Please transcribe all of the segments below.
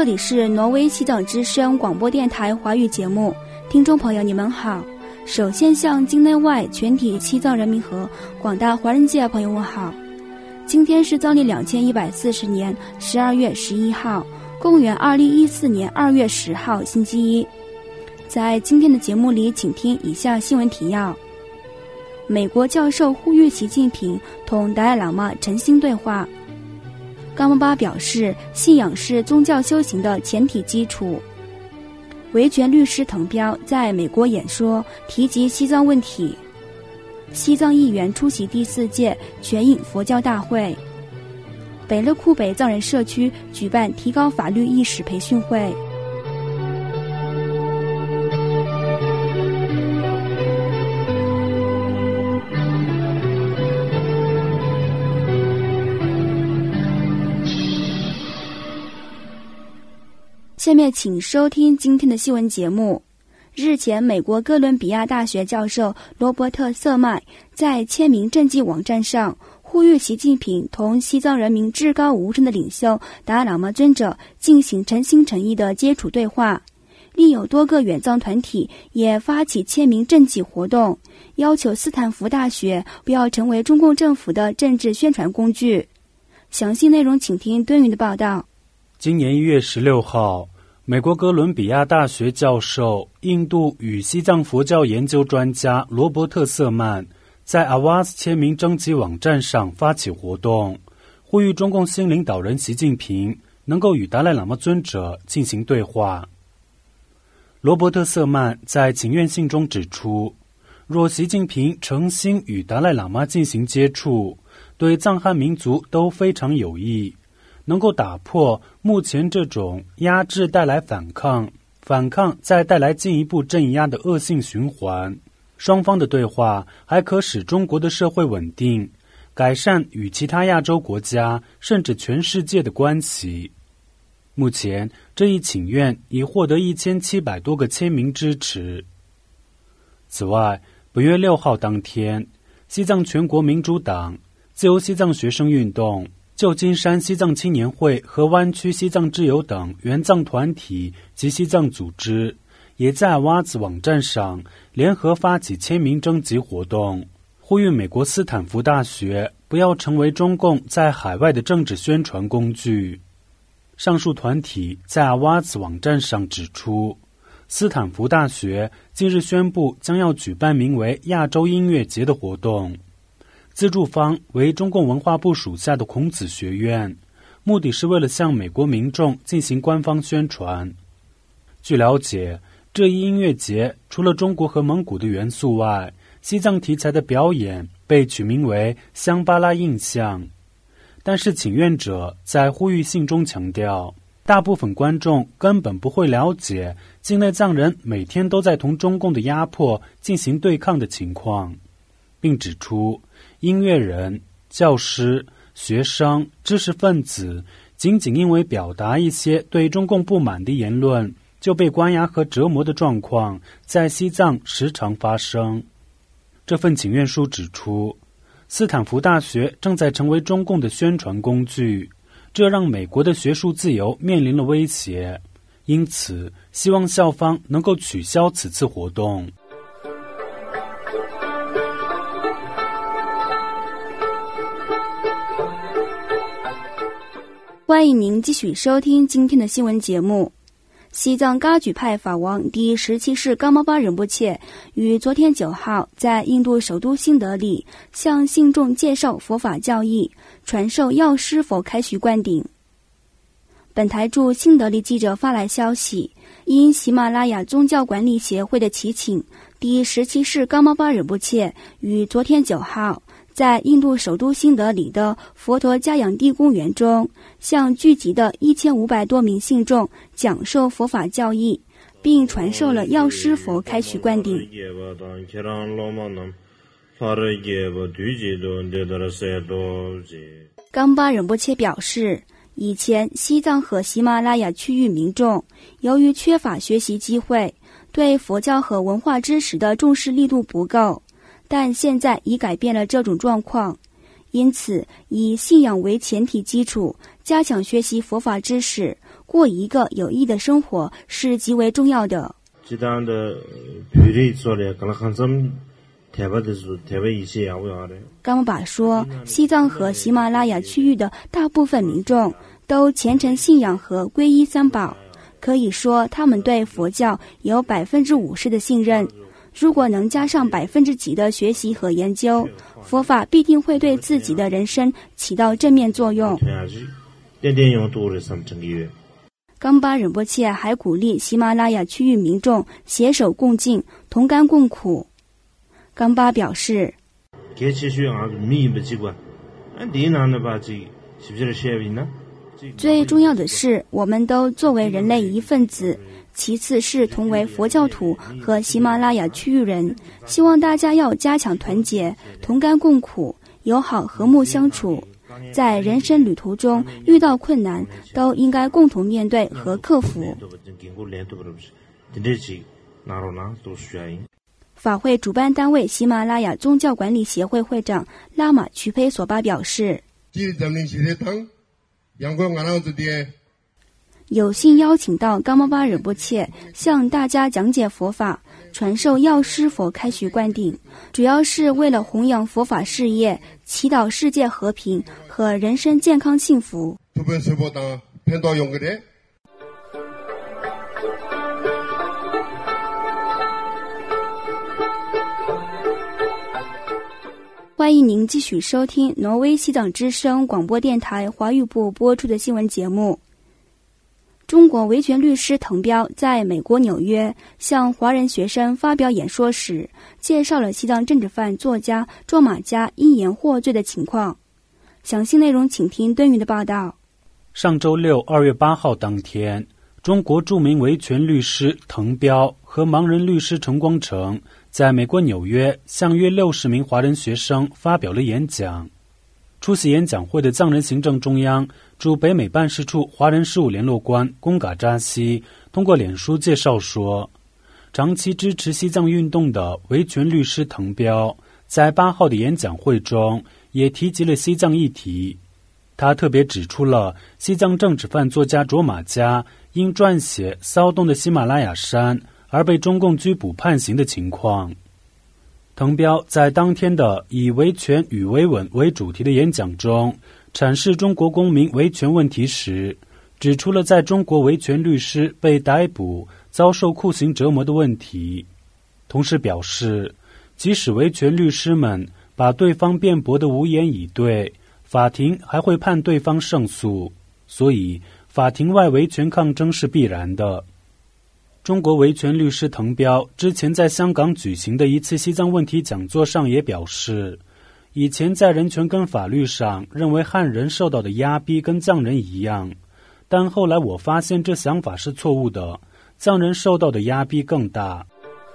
这里是挪威西藏之声广播电台华语节目，听众朋友你们好。首先向境内外全体西藏人民和广大华人界朋友问好。今天是藏历2140年12月11号，公元2014年2月10号星期一。在今天的节目里，请听以下新闻提要。美国教授呼吁习近平同达赖喇嘛诚心对话。冈巴巴表示，信仰是宗教修行的前提基础。维权律师滕彪在美国演说，提及西藏问题。西藏议员出席第4届全印佛教大会。北勒库北藏人社区举办提高法律意识培训会。下面请收听今天的新闻节目。日前，美国哥伦比亚大学教授罗伯特·瑟麦在签名政绩网站上呼吁习近平同西藏人民至高无上的领袖达赖喇嘛尊者进行诚心诚意的接触对话。另有多个远藏团体也发起签名政绩活动，要求斯坦福大学不要成为中共政府的政治宣传工具。详细内容请听敦云的报道。 今年1月16号，美国哥伦比亚大学教授、印度与西藏佛教研究专家罗伯特·瑟曼在 Awaz 签名征集网站上发起活动，呼吁中共新领导人习近平能够与达赖喇嘛尊者进行对话。罗伯特·瑟曼在请愿信中指出，若习近平诚心与达赖喇嘛进行接触，对藏汉民族都非常有益，能够打破目前这种压制带来反抗，反抗再带来进一步镇压的恶性循环。双方的对话还可使中国的社会稳定，改善与其他亚洲国家甚至全世界的关系。目前这一请愿已获得1700多个签名支持。此外，本月6号当天，西藏全国民主党、自由西藏学生运动、旧金山西藏青年会和湾区西藏之友等原藏团体及西藏组织也在 Awaz 网站上联合发起签名征集活动，呼吁美国斯坦福大学不要成为中共在海外的政治宣传工具。上述团体在 Awaz 网站上指出，斯坦福大学近日宣布将要举办名为亚洲音乐节的活动，资助方为中共文化部属下的孔子学院，目的是为了向美国民众进行官方宣传。据了解，这一音乐节除了中国和蒙古的元素外，西藏题材的表演被取名为香巴拉印象。但是请愿者在呼吁信中强调，大部分观众根本不会了解境内藏人每天都在同中共的压迫进行对抗的情况，并指出音乐人、教师、学生、知识分子仅因为表达一些对中共不满的言论就被关押和折磨的状况在西藏时常发生。这份请愿书指出，斯坦福大学正在成为中共的宣传工具，这让美国的学术自由面临了威胁，因此希望校方能够取消此次活动。 欢迎您继续收听今天的新闻节目。西藏噶举派法王第17世冈巴巴仁波切于昨天9号在印度首都新德里向信众介绍佛法教义，传授药师佛开虚灌顶。本台驻新德里记者发来消息，因喜马拉雅宗教管理协会的祈请，第17世冈巴巴仁波切于昨天9号在印度首都新德里的佛陀嘉养地公园中，向聚集的1500多名信众讲授佛法教义，并传授了药师佛开虚灌顶。冈巴仁波切表示，以前西藏和喜马拉雅区域民众由于缺乏学习机会，对佛教和文化知识的重视力度不够，但现在已改变了这种状况， 因此以信仰为前提基础，加强学习佛法知识，过一个有益的生活是极为重要的。冈巴说，西藏和喜马拉雅区域的大部分民众都虔诚信仰和皈依三宝，可以说他们对佛教有50%的信任。如果能加上几%的学习和研究，佛法必定会对自己的人生起到正面作用。冈巴仁波切还鼓励喜马拉雅区域民众携手共进，同甘共苦。冈巴表示，最重要的是我们都作为人类一份子，其次是同为佛教徒和喜马拉雅区域人，希望大家要加强团结，同甘共苦，友好和睦相处，在人生旅途中遇到困难都应该共同面对和克服。法会主办单位喜马拉雅宗教管理协会会长拉玛曲佩索巴表示，有幸邀请到冈巴巴仁波切向大家讲解佛法，传授药师佛开许灌顶，主要是为了弘扬佛法事业，祈祷世界和平和人生健康幸福。欢迎您继续收听挪威西藏之声广播电台华语部播出的新闻节目。中国维权律师滕彪在美国纽约向华人学生发表演说时，介绍了西藏政治犯作家卓玛家因言获罪的情况。详细内容请听敦宇的报道。 上周六2月8号当天，中国著名维权律师滕彪和盲人律师陈光诚在美国纽约向约60名华人学生发表了演讲。出席演讲会的藏人行政中央驻北美办事处华人事务联络官贡嘎扎西通过脸书介绍说，长期支持西藏运动的维权律师滕彪在8号的演讲会中也提及了西藏议题。他特别指出了西藏政治犯作家卓玛家因撰写《骚动的喜马拉雅山》而被中共拘捕判刑的情况。滕彪在当天的以维权与维稳为主题的演讲中阐释中国公民维权问题时，指出了在中国维权律师被逮捕遭受酷刑折磨的问题，同时表示即使维权律师们把对方辩驳得无言以对，法庭还会判对方胜诉，所以法庭外维权抗争是必然的。中国维权律师滕彪之前在香港举行的一次西藏问题讲座上也表示，以前在人权跟法律上认为汉人受到的压逼跟藏人一样，但后来我发现这想法是错误的，藏人受到的压逼更大。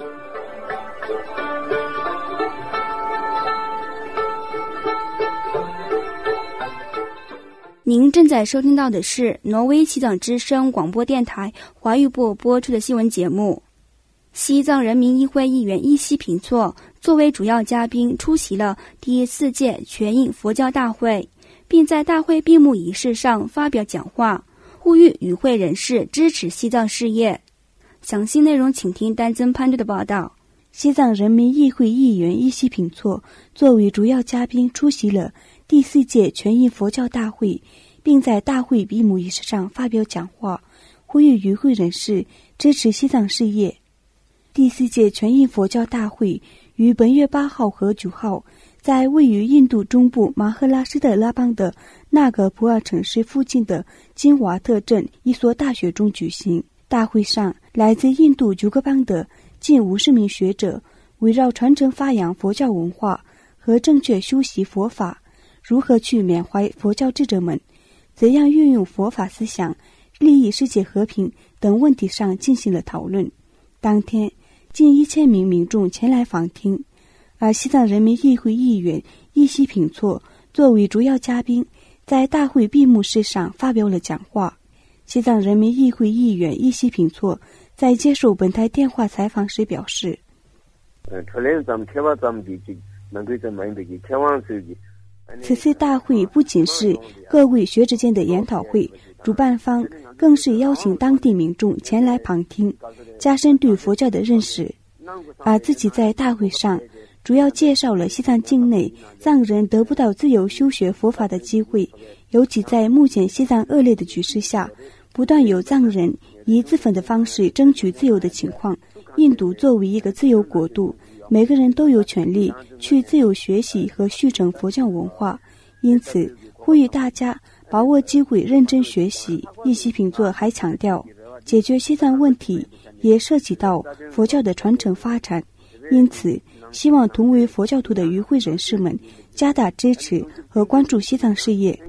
您正在收听到的是挪威西藏之声广播电台华语部播出的新闻节目。西藏人民议会议员伊西平措作为主要嘉宾出席了第4届全印佛教大会，并在大会闭幕仪式上发表讲话，呼吁与会人士支持西藏事业。详细内容请听丹增潘队的报道。 西藏人民议会议员伊西平措作为主要嘉宾出席了第4届全印佛教大会，并在大会闭幕仪式上发表讲话，呼吁与会人士支持西藏事业。第4届全印佛教大会于本月8号和9号在位于印度中部马赫拉施特拉邦的纳格普尔城市附近的金瓦特镇一所大学中举行。大会上，来自印度9个邦的近50名学者围绕传承发扬佛教文化和正确修习佛法，如何去缅怀佛教智者们，怎样运用佛法思想利益世界和平等问题上进行了讨论。当天近1000名民众前来访听，而西藏人民议会议员伊西平措作为主要嘉宾，在大会闭幕式上发表了讲话。西藏人民议会议员伊西平措在接受本台电话采访时表示， 此次大会不仅是各位学者间的研讨会，主办方更是邀请当地民众前来旁听，加深对佛教的认识。而自己在大会上主要介绍了西藏境内藏人得不到自由修学佛法的机会，尤其在目前西藏恶劣的局势下，不断有藏人以自焚的方式争取自由的情况。印度作为一个自由国度，每个人都有权利去自由学习和续承佛教文化，因此呼吁大家把握机会认真学习。叶锡平作还强调，解决西藏问题也涉及到佛教的传承发展，因此希望同为佛教徒的与会人士们加大支持和关注西藏事业。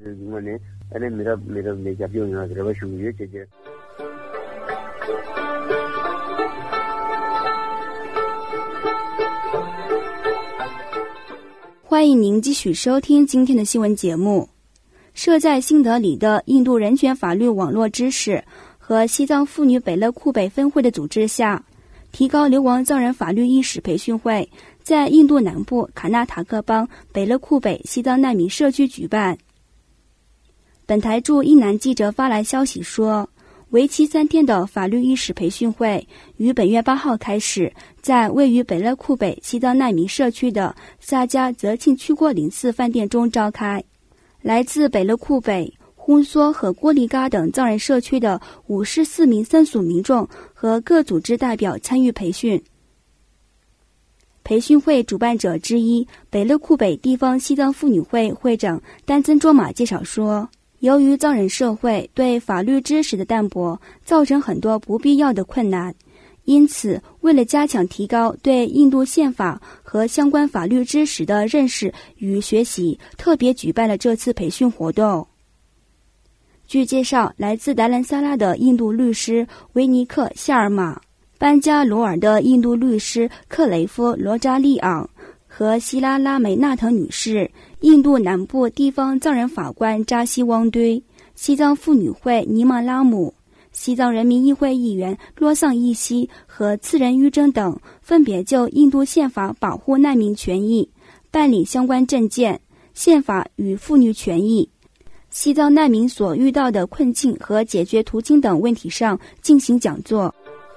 欢迎您继续收听今天的新闻节目。设在新德里的印度人权法律网络知识和西藏妇女北勒库北分会的组织下，提高流亡藏人法律意识培训会在印度南部卡纳塔克邦北勒库北西藏难民社区举办。本台驻印南记者发来消息说，为期3天的法律意识培训会于本月8号开始，在位于北勒库北西藏难民社区的萨迦泽庆曲郭林寺饭店中召开。来自北勒库北、呼梭和郭里嘎等藏人社区的54名僧俗民众和各组织代表参与培训。培训会主办者之一北勒库北地方西藏妇女会会长丹增卓玛介绍说，由于藏人社会对法律知识的淡薄，造成很多不必要的困难，因此为了加强提高对印度宪法和相关法律知识的认识与学习，特别举办了这次培训活动。据介绍，来自达兰萨拉的印度律师维尼克·夏尔玛，班加罗尔的印度律师克雷夫·罗扎利昂和希拉拉梅纳腾女士，印度南部地方藏人法官扎西汪堆，西藏妇女会尼玛拉姆，西藏人民议会议员洛桑伊西和次仁於真等，分别就印度宪法保护难民权益、办理相关证件、宪法与妇女权益、西藏难民所遇到的困境和解决途径等问题上进行讲座。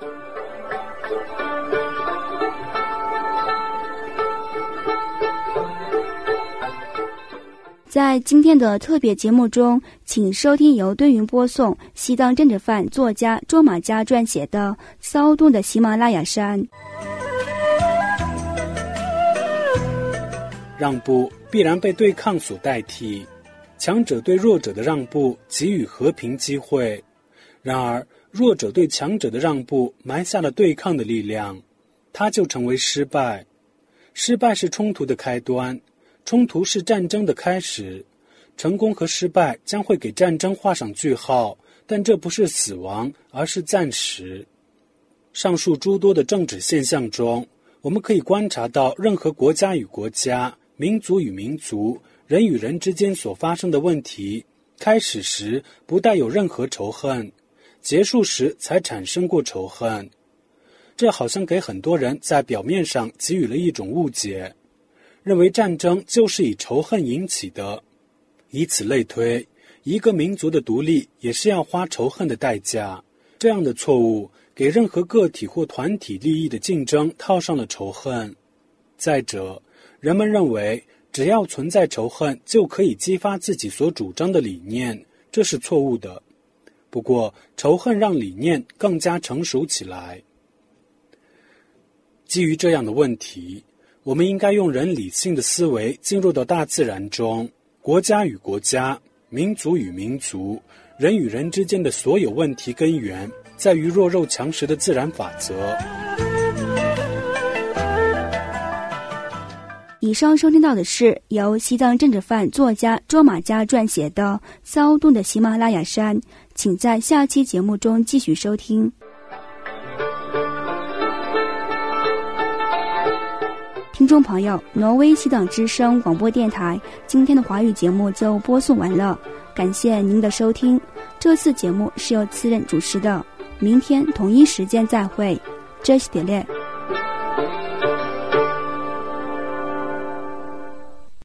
在今天的特别节目中，请收听由敦云播送西藏政治犯作家卓玛嘉撰写的《骚动的喜马拉雅山》。 让步必然被对抗所代替，强者对弱者的让步给予和平机会，然而弱者对强者的让步埋下了对抗的力量，它就成为失败。失败是冲突的开端，冲突是战争的开始，成功和失败将会给战争画上句号，但这不是死亡，而是暂时。上述诸多的政治现象中，我们可以观察到任何国家与国家、民族与民族、人与人之间所发生的问题，开始时不带有任何仇恨，结束时才产生过仇恨。这好像给很多人在表面上给予了一种误解，认为战争就是以仇恨引起的，以此类推，一个民族的独立也是要花仇恨的代价。这样的错误给任何个体或团体利益的竞争套上了仇恨。再者，人们认为只要存在仇恨就可以激发自己所主张的理念，这是错误的。不过，仇恨让理念更加成熟起来。基于这样的问题，我们应该用人理性的思维进入到大自然中，国家与国家、民族与民族、人与人之间的所有问题根源，在于弱肉强食的自然法则。 以上收听到的是由西藏政治犯作家卓玛嘉撰写的《骚动的喜马拉雅山》，请在下期节目中继续收听。听众朋友，挪威西藏之声广播电台今天的华语节目就播送完了，感谢您的收听。这次节目是由次任主持的，明天同一时间再会。这是点列。